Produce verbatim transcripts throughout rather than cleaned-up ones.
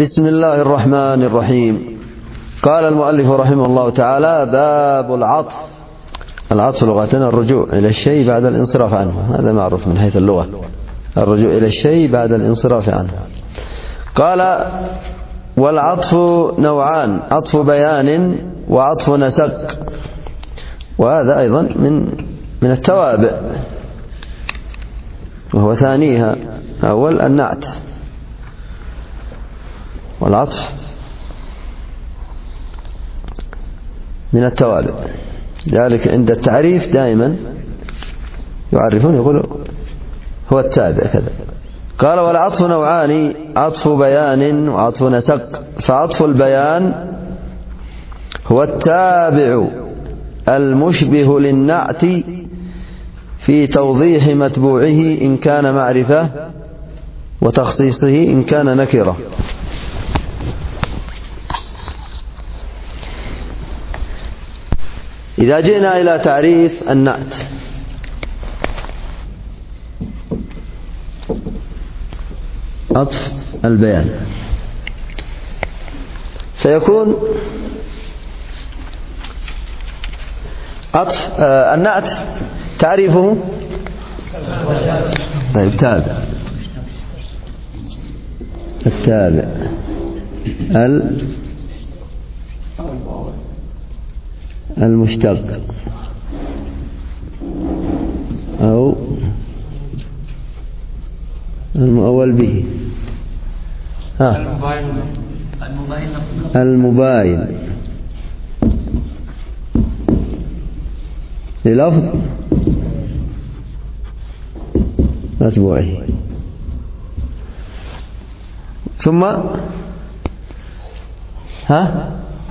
بسم الله الرحمن الرحيم. قال المؤلف رحمه الله تعالى: باب العطف. العطف لغتنا الرجوع إلى الشيء بعد الانصراف عنه، هذا معروف من حيث اللغة، الرجوع إلى الشيء بعد الانصراف عنه. قال: والعطف نوعان: عطف بيان وعطف نسق، وهذا أيضا من من التوابع، وهو ثانيها. أول النعت، والعطف من التوابع، ذلك عند التعريف دائما يعرفون يقولوا هو التابع كذا. قال: والعطف نوعان: عطف بيان وعطف نسق. فعطف البيان هو التابع المشبه للنعت في توضيح متبوعه إن كان معرفة، وتخصيصه إن كان نكرة. إذا جئنا إلى تعريف النعت، عطف البيان سيكون عطف آه النعت تعريفه طيب تابع، التابع المشتق أو المؤول به، ها المباين للفظ متبوعه. ثم ها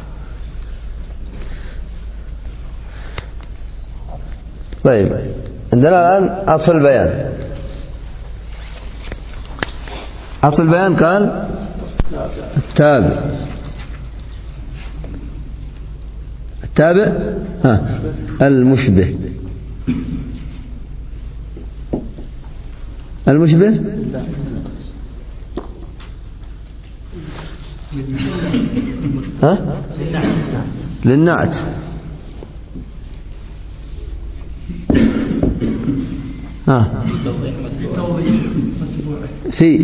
طيب عندنا الآن عطف البيان. عطف البيان قال التابع، التابع ها المشبه، المشبه ها للنعت. ها في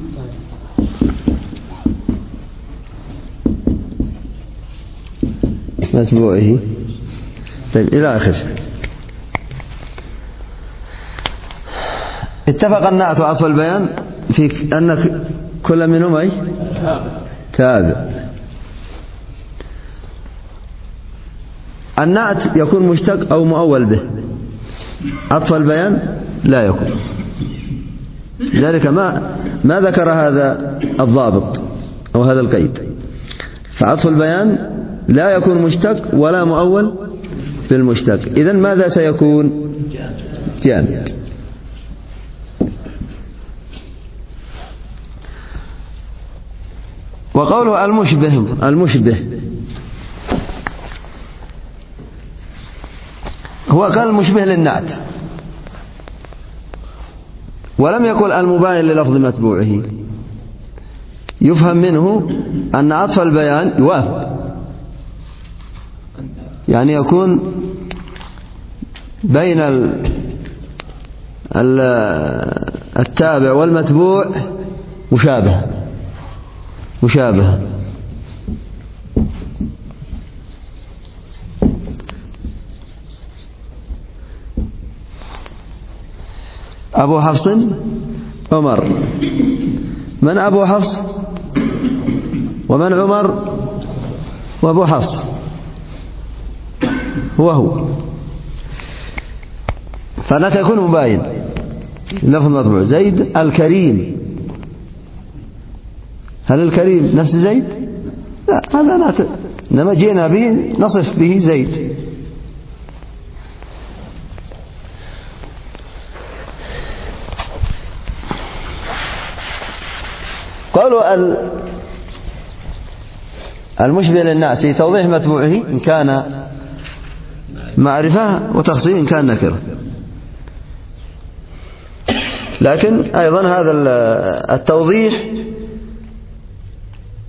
متبوعه. طيب إلى آخر. اتفق النعت وعطف البيان في أن كل منهما أي تابع. النعت يكون مشتق أو مؤول به، عطف البيان لا يكون. لذلك ما ما ذكر هذا الضابط أو هذا القيد. فعطف البيان لا يكون مشتق ولا مؤول بالمشتق. إذن ماذا سيكون؟ جامد. وقوله المشبه، المشبه هو قال المشبه للنعت، ولم يقل المباين للفظ متبوعه. يفهم منه أن عطف البيان يوافق، يعني يكون بين التابع والمتبوع مشابه مشابه أبو حفص عمر. من أبو حفص ومن عمر؟ وأبو حفص هو هو، فلا يكون مباين لفظ مطبوع. زيد الكريم، هل الكريم نفس زيد؟ لا، هذا لا ت... إنما جئنا به نصف به زيد. قالوا المشبه للناس في توضيح متبوعه إن كان معرفة، وتخصيص إن كان نكرة. لكن أيضا هذا التوضيح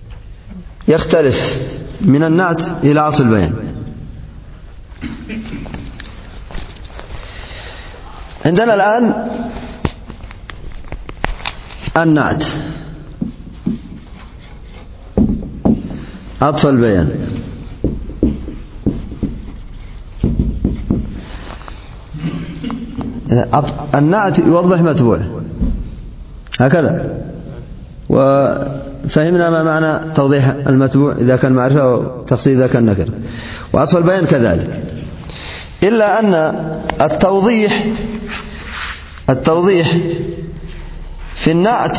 يختلف من النعت إلى عطف البيان. عندنا الآن النعت عطف البيان. النعت يوضح متبوع هكذا، وفهمنا ما معنى توضيح المتبوع إذا كان معرفة أو تفصيل إذا كان نكرة، وعطف البيان كذلك، إلا أن التوضيح التوضيح في النعت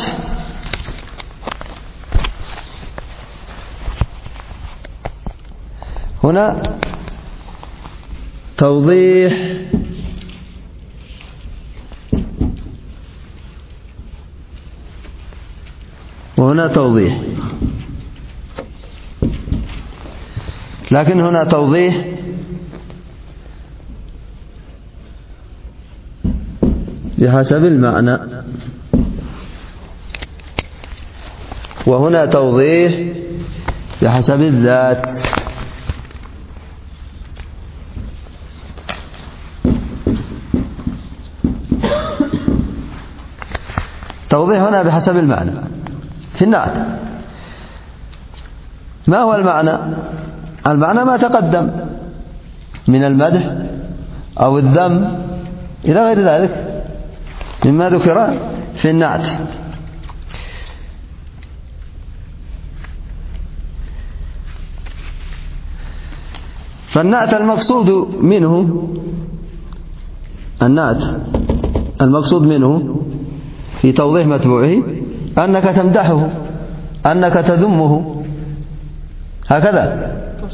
هنا توضيح وهنا توضيح، لكن هنا توضيح بحسب المعنى، وهنا توضيح بحسب الذات. توضيح هنا بحسب المعنى في النعت. ما هو المعنى؟ المعنى ما تقدم من المدح أو الذم إلى غير ذلك مما ذكر في النعت. فالنعت المقصود منه النعت المقصود منه في توضيح متبوعه أنك تمدحه، أنك تذمه، هكذا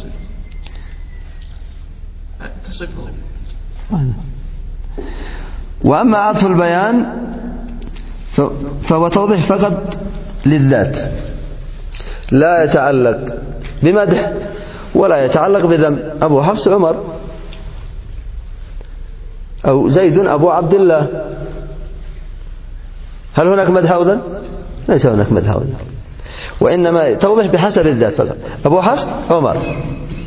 تصفه. وأما عطف البيان فهو توضيح فقط للذات، لا يتعلق بمدح ولا يتعلق بذم. أبو حفص عمر، أو زيد أبو عبد الله، هل هناك مدح أو ذم؟ ليس هناك مدح أو ذم، وإنما توضيح بحسب الذات فقط. أبو حفص عمر.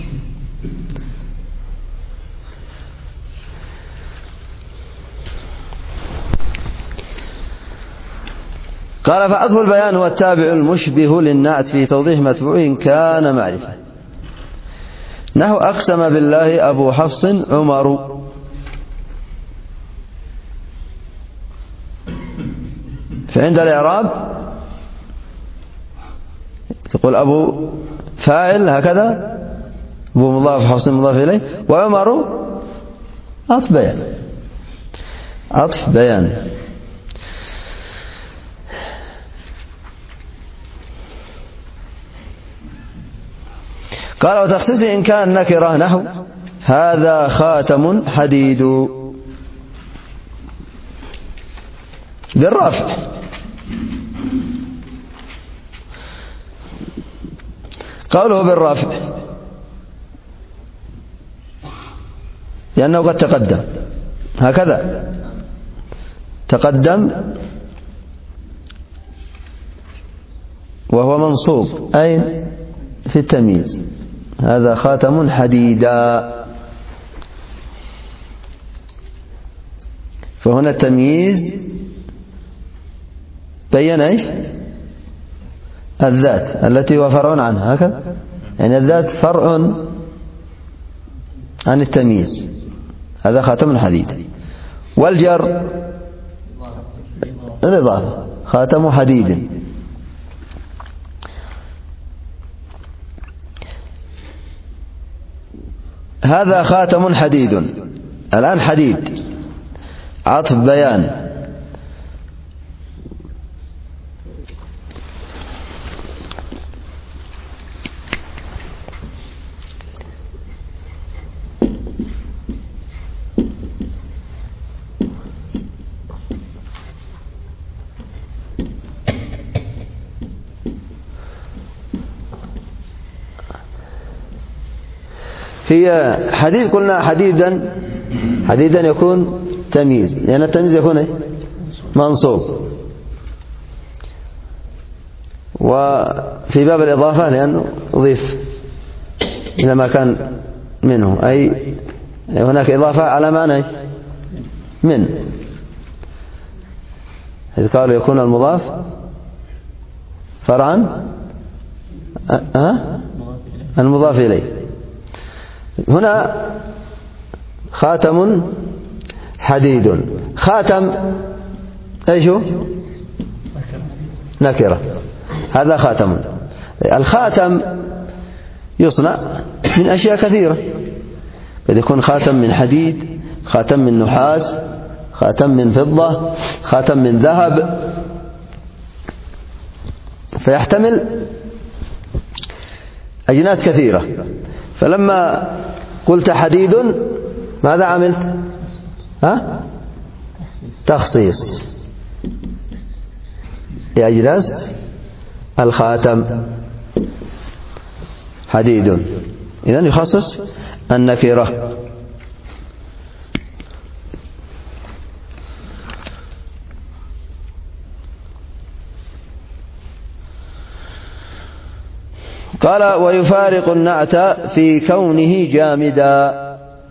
قال فعطف البيان هو التابع المشبه للنعت في توضيح متبوع كان معرفة. نحو أقسم بالله أبو حفص عمر. فعند الإعراب تقول أبو فاعل هكذا، أبو مضاف حفص مضاف إليه، وعمر عطف بيان عطف بيان. قال وتخصيص إن كان نكرة نحو هذا خاتم حديد بالرفع. قوله بالرفع لأنه قد تقدم هكذا، تقدم وهو منصوب أين؟ في التمييز، هذا خاتم حديدا. فهنا التمييز بين ايش؟ الذات التي هو فرع عنها، هكذا يعني الذات فرع عن التمييز، هذا خاتم حديد. والجر الإضافة، خاتم حديد. هذا خاتم حديد. الآن حديد عطف بيان. في حديد قلنا حديدا حديدا يكون تمييز، لأن التمييز يكون ايش؟ منصوب. وفي باب الإضافة لأنه أضيف إلى ما كان منه، أي هناك إضافة على معنى من، إذ قالوا يكون المضاف فرعا أه؟ المضاف إليه. هنا خاتم حديد، خاتم ايش هو؟ نكرة، هذا خاتم. الخاتم يصنع من أشياء كثيرة، قد يكون خاتم من حديد، خاتم من نحاس، خاتم من فضة، خاتم من ذهب، فيحتمل أجناس كثيرة. فلما قلت حديد ماذا عملت؟ ها؟ تخصيص لأجناس الخاتم، حديد، إذن يخصص النكرة. قال ويفارق النعت في كونه جامدا.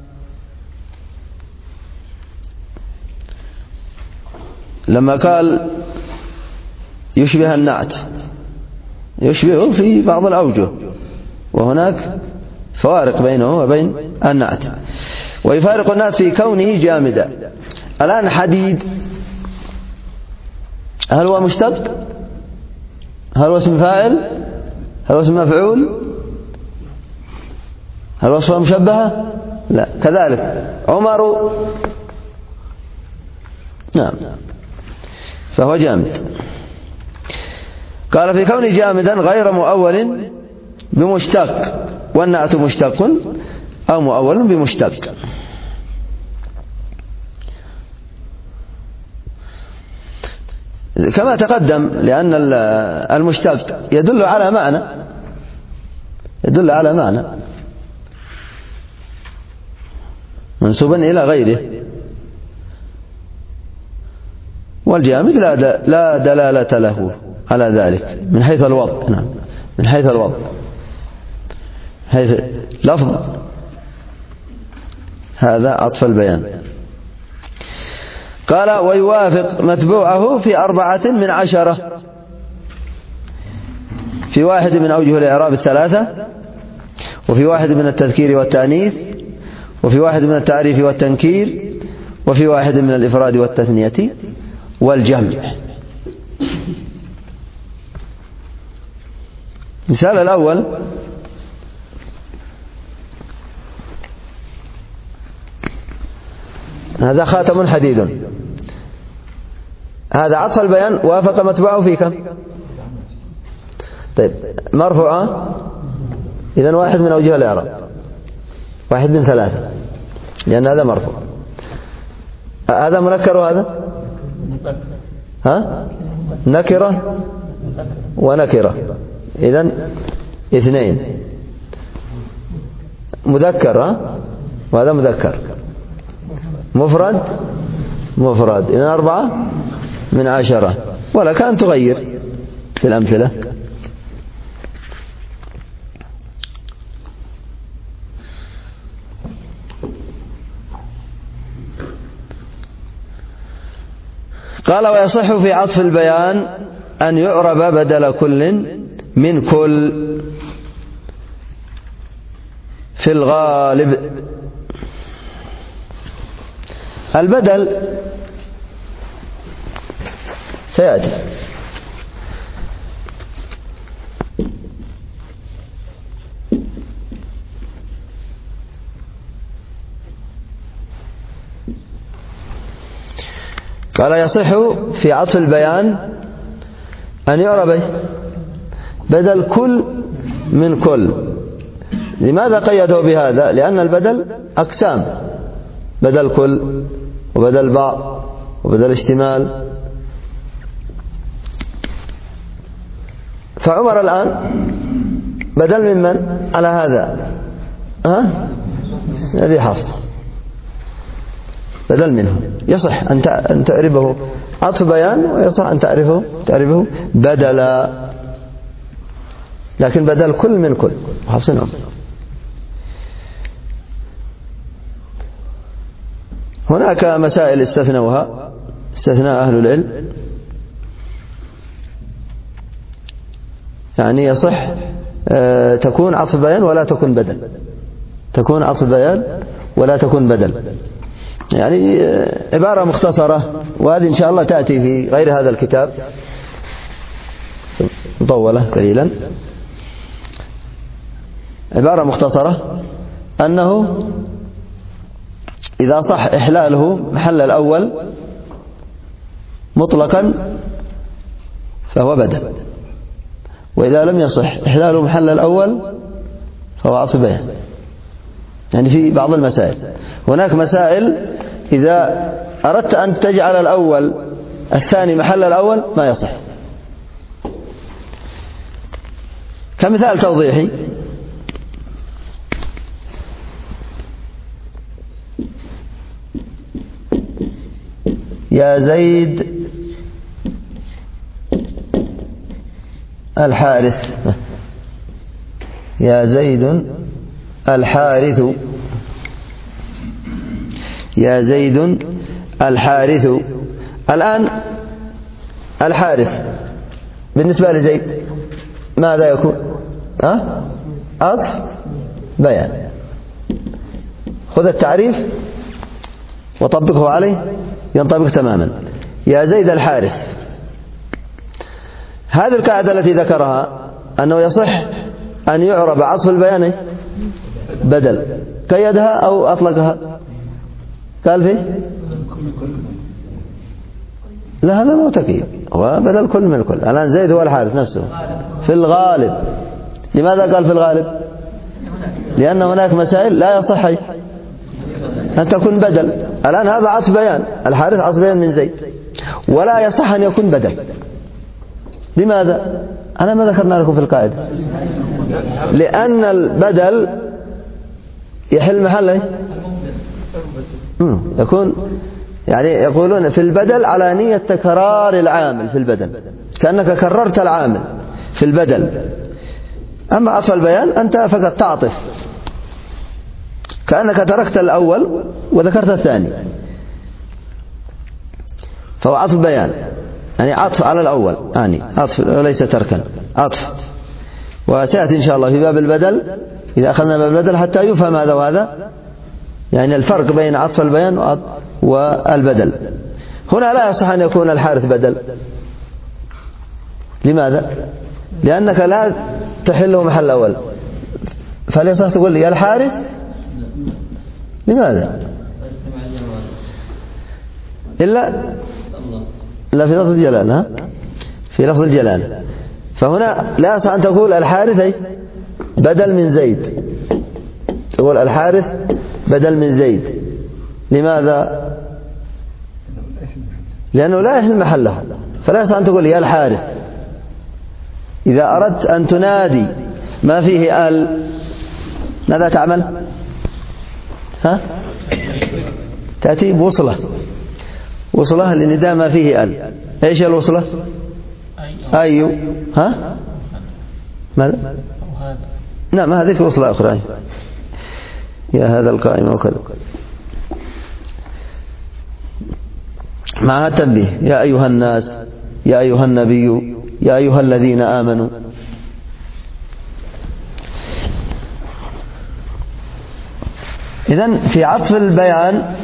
لما قال يشبه النعت، يشبهه في بعض الأوجه، وهناك فوارق بينه وبين النعت. ويفارق النعت في كونه جامدا. الآن حديد هل هو مشتق؟ هل هو اسم فاعل؟ هل هو اسم مفعول؟ هل هو صفة مشبهة؟ لا. كذلك عمر، نعم، فهو جامد. قال في كون جامدا غير مؤول بمشتق، والنعت مشتق أو مؤول بمشتق. كما تقدم، لأن المشتق يدل على معنى، يدل على معنى منسوبا إلى غيره، والجامد لا دلالة له على ذلك من حيث الوضع. نعم، من حيث الوضع، حيث لفظ، هذا عطف البيان. قال ويوافق متبوعه في أربعة من عشرة، في واحد من أوجه الإعراب الثلاثة، وفي واحد من التذكير والتأنيث، وفي واحد من التعريف والتنكير، وفي واحد من الإفراد والتثنية والجمع. مثال الأول: هذا خاتم حديد، هذا عطف البيان وافق متبوعه في كم؟ طيب، مرفوعة، إذن واحد من أوجه الإعراب، واحد من ثلاثة، لأن هذا مرفوع. هذا منكر وهذا ها نكرة ونكرة، إذن اثنين. مذكر ها وهذا مذكر. مفرد مفرد، إذن أربعة من عشرة. ولك أن تغير في الأمثلة. قال ويصح في عطف البيان أن يعرب بدل كل من كل في الغالب. البدل سيأتي. قال يصح في عطف البيان أن يعرب بدل كل من كل. لماذا قيده بهذا؟ لأن البدل أقسام: بدل كل، وبدل بعض، وبدل اشتمال. فعمر الآن بدل ممن على هذا؟ ها؟ أبي حفص بدل منه. يصح أن تعرفه عطف بيان، ويصح أن تعرفه تعرفه بدلا. لكن بدل كل من كل حفصنهم. هناك مسائل استثنوها استثناء أهل العلم، يعني يصح أه تكون عطف بيان ولا تكون بدل، تكون عطف بيان ولا تكون بدل، يعني أه عبارة مختصرة، وهذه إن شاء الله تأتي في غير هذا الكتاب مطولة قليلا. عبارة مختصرة أنه إذا صح إحلاله محل الأول مطلقا فهو بدل، وإذا لم يصح إحلاله محل الأول فهو عطف بيان. يعني في بعض المسائل، هناك مسائل إذا أردت أن تجعل الأول الثاني محل الأول ما يصح. كمثال توضيحي: يا زيد الحارث، يا زيد الحارث، يا زيد الحارث. الآن الحارث بالنسبة لزيد ماذا يكون؟ أه؟ عطف بيان. خذ التعريف وطبقه عليه ينطبق تماما. يا زيد الحارث، هذه القاعدة التي ذكرها أنه يصح أن يعرب عطف البيان بدل، قيدها أو أطلقها؟ قال فيه لا، هذا مو تقييد، هو بدل كل من كل. الآن زيد هو الحارث نفسه في الغالب. لماذا قال في الغالب؟ لأن هناك مسائل لا يصح أن تكون بدل. الآن هذا عطف بيان، الحارث عطف بيان من زيد، ولا يصح أن يكون بدل. لماذا؟ أنا ما ذكرنا لكم في القاعدة، لأن البدل يحل محله يكون، يعني يقولون في البدل على نية تكرار العامل في البدل، كأنك كررت العامل في البدل. أما عطف البيان أنت فقط تعطف، كأنك تركت الأول وذكرت الثاني، فهو عطف بيان، يعني عطف على الأول، يعني عطف وليس تركا، عطف. وسيأتي إن شاء الله في باب البدل إذا أخذنا باب البدل حتى يفهم هذا وهذا، يعني الفرق بين عطف البيان والبدل. هنا لا يصح أن يكون الحارث بدل. لماذا؟ لأنك لا تحله محل أول، فهل يصح تقول لي يا الحارث؟ لماذا؟ إلا لا في لفظ الجلال، ها؟ في لفظ الجلال. فهنا لا يصح أن تقول الحارث بدل من زيد، تقول الحارث بدل من زيد. لماذا؟ لأنه لا يحل محله، فلا يصح أن تقول يا الحارث. إذا أردت أن تنادي ما فيه ال ماذا تعمل؟ ها؟ تأتي بوصلة، وصلة لنداء ما فيه ال. ايش الوصلة؟ أيو. ها؟ ماذا؟ نعم، هذه وصلة أخرى. يا هذا القائم وكذا معها التنبيه: يا أيها الناس، يا أيها النبي، يا أيها الذين آمنوا. إذن في عطف البيان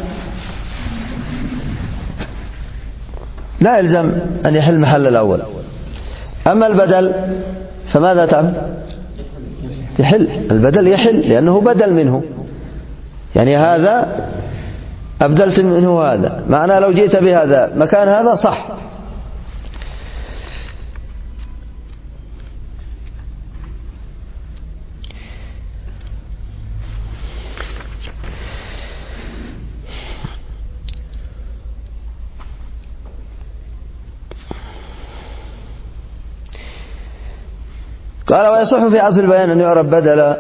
لا يلزم أن يحل محل الأول. أما البدل فماذا تعمل؟ يحل البدل، يحل لأنه بدل منه، يعني هذا أبدلت منه هذا، معناه لو جئت بهذا مكان هذا صح. قال: ويصح في عطف البيان أن يعرب بدل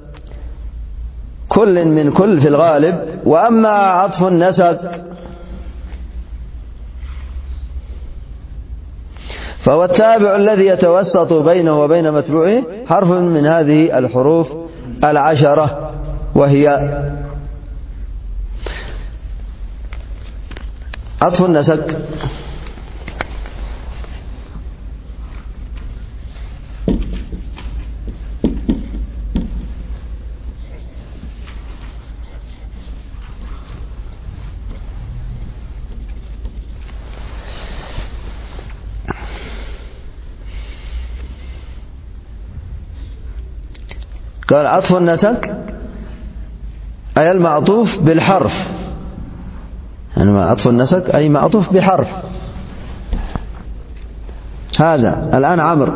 كل من كل في الغالب. وأما عطف النسق فهو التابع الذي يتوسط بينه وبين متبوعه حرف من هذه الحروف العشرة، وهي عطف النسك، قال عطف النسك أي المعطوف بالحرف، يعني عطف النسك أي معطوف بحرف. هذا الآن عمرو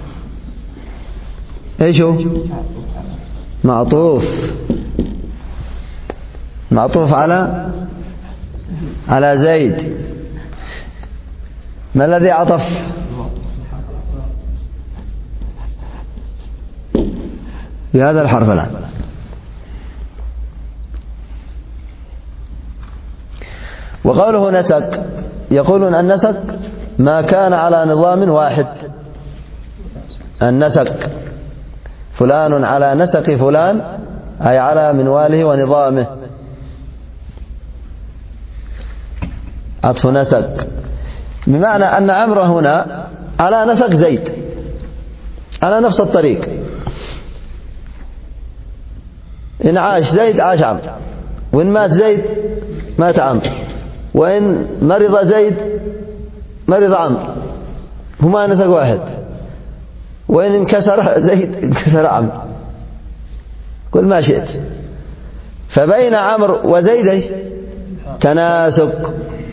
ايش هو؟ معطوف معطوف على على زيد. ما الذي عطف؟ بهذا الحرف الآن. وقوله نسك، يقولون النسك ما كان على نظام واحد. النسك فلان على نسق فلان أي على منواله ونظامه. عطف نسك بمعنى أن عمرو هنا على نسق زيد، على نفس الطريق. إن عاش زيد عاش عمرو، وإن مات زيد مات عمرو، وإن مرض زيد مرض عمرو، هما نسق واحد. وإن انكسر زيد انكسر عمرو، كل ما شئت. فبين عمرو وزيد تناسق،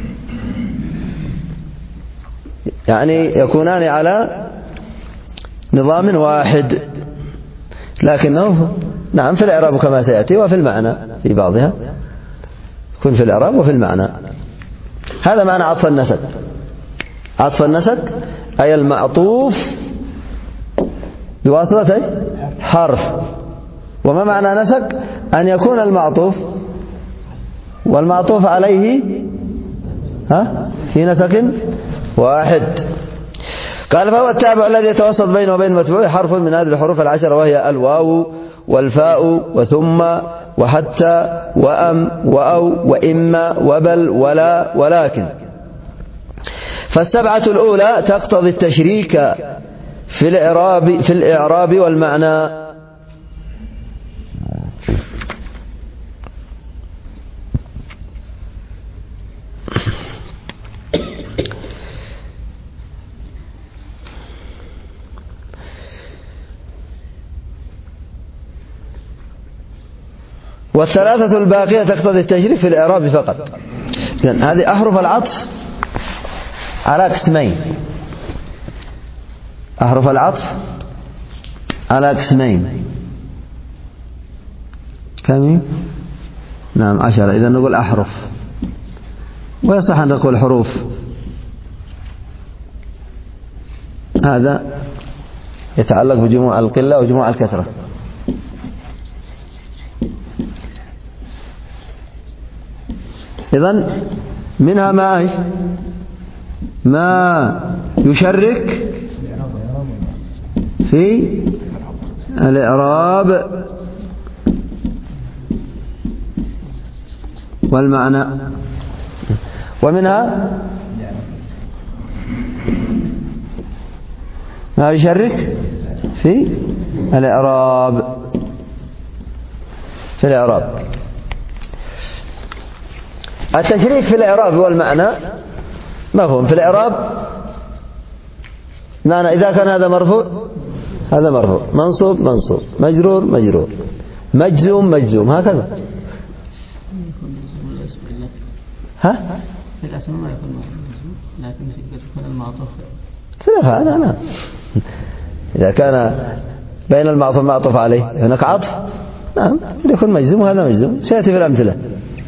يعني يكونان على نظام واحد، لكنه نعم في الإعراب كما سيأتي، وفي المعنى في بعضها يكون في الإعراب وفي المعنى. هذا معنى عطف النسك. عطف النسك أي المعطوف بواسطة حرف. وما معنى نسك؟ أن يكون المعطوف والمعطوف عليه ها في نسك واحد. قال فهو التابع الذي يتوسط بينه وبين متبوعه حرف من هذه الحروف العشرة، وهي الواو والفاء وثم وحتى وأم وأو وإما وبل ولا ولكن. فالسبعة الأولى تقتضي التشريك في الإعراب في الإعراب والمعنى. والثلاثة الباقية تقتضي التشريك في الإعراب فقط. إذن هذه أحرف العطف على قسمين. أحرف العطف على قسمين. كم؟ نعم عشرة. إذا نقول أحرف، ويصح أن نقول حروف. هذا يتعلق بجموع القلة وجموع الكثرة. إذن منها ما إيش؟ ما يشرك في الإعراب والمعنى، ومنها ما يشرك في الإعراب في الإعراب. التشريك في الإعراب والمعنى مفهوم. في الإعراب معنى إذا كان هذا مرفوع هذا مرفوع، منصوب منصوب، مجرور مجرور، مجزوم مجزوم، هكذا. ها؟ في الأسماء ما يكون مجزوم، لكن في يكون المعطوف في الأفعال. نعم. إذا كان بين المعطوف معطوف عليه هناك عطف، نعم يكون مجزوم وهذا مجزوم، سيأتي في الأمثلة.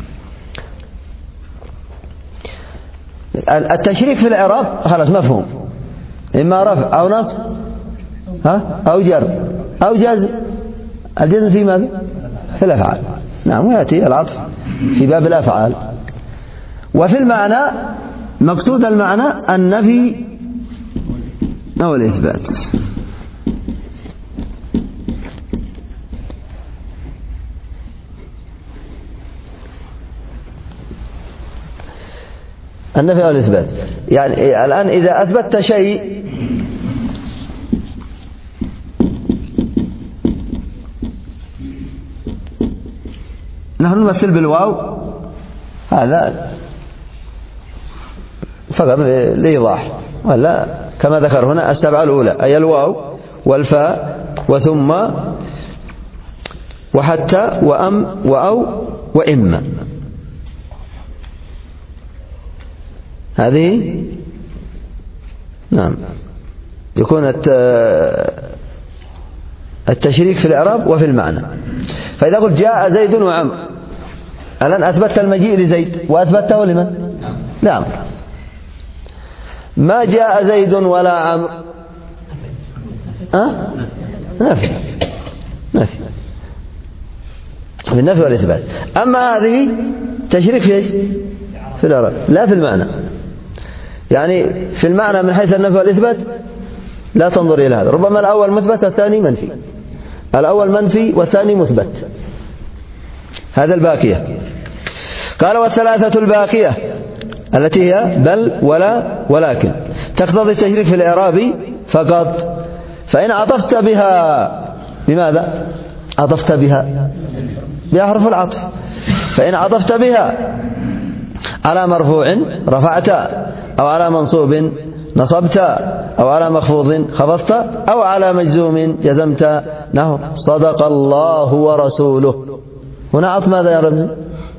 التشريك في الإعراب خلاص مفهوم، إما رفع أو نصب ها أو جر أو جزم. الجزم في ماذا؟ في الأفعال. نعم، ويأتي العطف في باب الأفعال. وفي المعنى مقصود المعنى النفي أو الإثبات. النفي أو الإثبات، يعني الآن إذا أثبتت شيء نحن نمثل بالواو، هذا فقط لإيضاح، ولا كما ذكر هنا السبعة الأولى أي الواو والفاء وثم وحتى وأم وأو وإما، هذه نعم يكون التشريك في الإعراب وفي المعنى. فإذا قلت جاء زيد وعمر، الآن أثبتت المجيء لزيد وأثبته لمن؟ نعم. ما جاء زيد ولا عمرو، أه؟ نفي نفي بالنفي والإثبات. أما هذه تشريك في ايش؟ في الإعراب لا في المعنى، يعني في المعنى من حيث النفي والإثبات لا تنظر إلى هذا، ربما الأول مثبت والثاني منفي، الأول منفي والثاني مثبت، هذا الباقية. قال والثلاثة الباقية التي هي بل ولا ولكن تقتضي التشريك في الإعراب فقط، فإن عطفت بها بماذا؟ عطفت بها بأحرف العطف، فإن عطفت بها على مرفوع رفعت، أو على منصوب نصبت، أو على مخفوض خفضت، أو على مجزوم جزمت، نحو صدق الله ورسوله. هنا عطف ماذا يا رمزي؟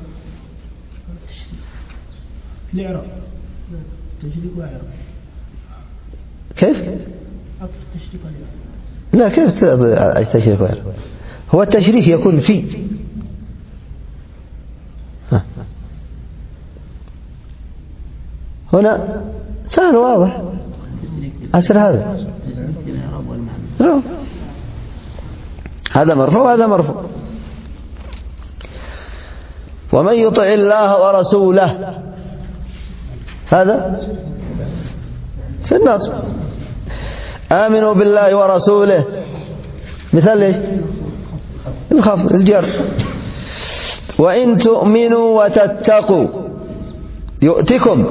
الإعراب تشريك وإعراب. كيف؟ عطف التشريك والإعراب. لا كيف تشريك وإعراب؟ هو التشريك يكون في ها. هنا سهل واضح أسر هذا لا. هذا مرفوع وهذا مرفوع. ومن يطع الله ورسوله هذا في النصب. آمنوا بالله ورسوله مثل ايش؟ الخفض الجر. وإن تؤمنوا وتتقوا يؤتكم،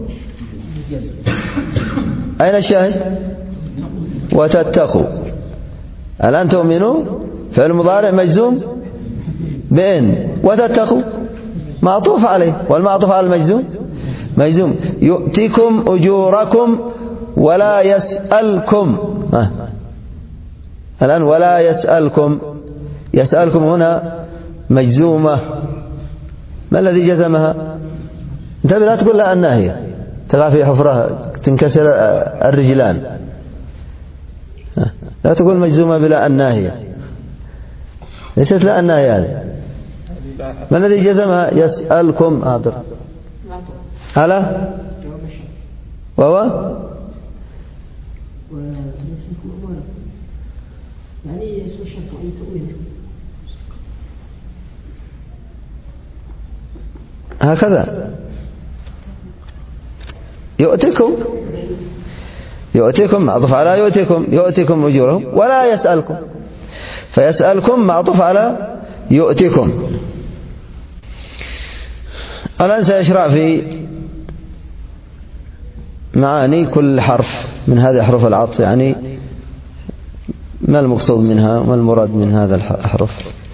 أين الشاهد؟ وتتقوا. الآن تؤمنوا فعل مضارع مجزوم بإن، وتتقوا معطوف عليه، والمعطوف على المجزوم مجزوم. يؤتكم أجوركم ولا يسألكم، ها. الآن ولا يسألكم، يسألكم هنا مجزومة، ما الذي جزمها؟ انت لا تقول لا الناهية تقع في حفرة تنكسر الرجلان، لا تقول مجزومة بلا الناهية، ليست لا الناهية هذه. ما الذي جزمها؟ يسألكم عبد على وهو يعني اسم الشرط أن تؤمن هكذا. يؤتكم يؤتكم معطوف على يؤتكم، يؤتكم أجورهم ولا يسألكم، فيسألكم معطوف على يؤتكم. الآن سيشرع في معاني كل حرف من هذه حروف العطف، يعني ما المقصود منها وما المراد من هذا الحرف.